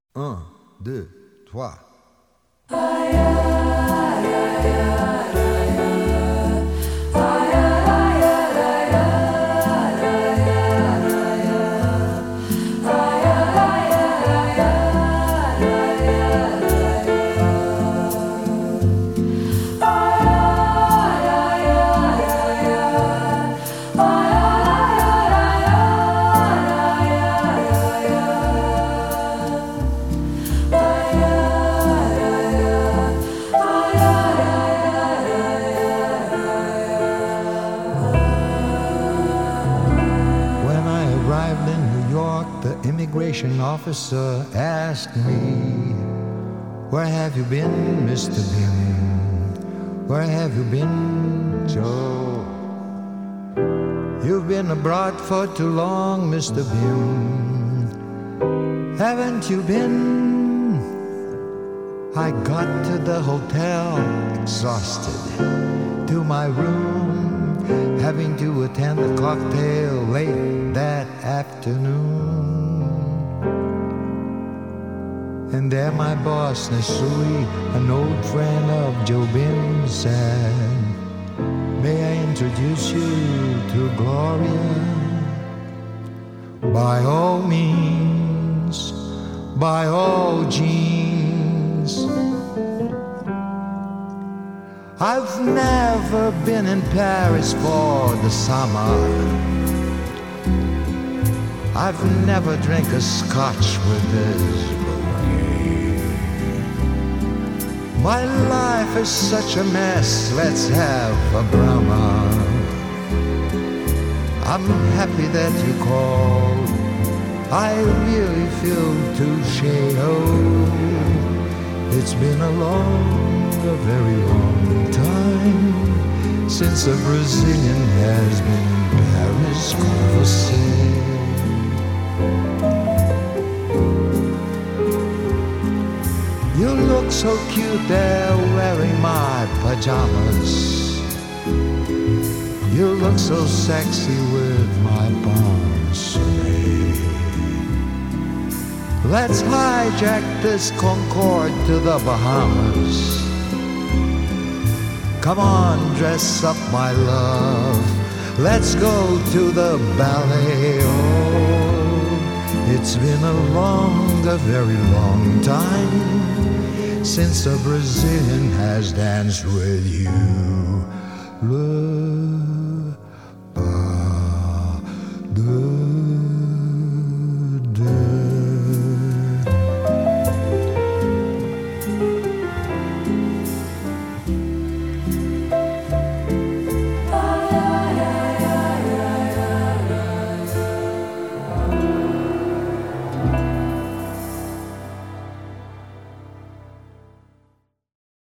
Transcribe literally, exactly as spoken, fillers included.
Un, deux, trois. The immigration officer asked me, "Where have you been, Mister Bim? Where have you been, Joe? You've been abroad for too long, Mister Bim. Haven't you been?" I got to the hotel, exhausted, to my room, having to attend a cocktail late that afternoon. And there my boss, Nisui, an old friend of Joe Bim, said, "May I introduce you to Gloria?" By all means, by all genes. I've never been in Paris for the summer. I've never drank a scotch with this bouquet. My life is such a mess, let's have a Brahma. I'm happy that you called, I really feel touché. Oh, it's been a long, a very long time since a Brazilian has been in Paris, conversé. You look so cute there wearing my pajamas. You look so sexy with my bonsoleil. Let's hijack this Concorde to the Bahamas. Come on, dress up, my love. Let's go to the ballet. Oh, it's been a long, a very long time since a Brazilian has danced with you. Le pas de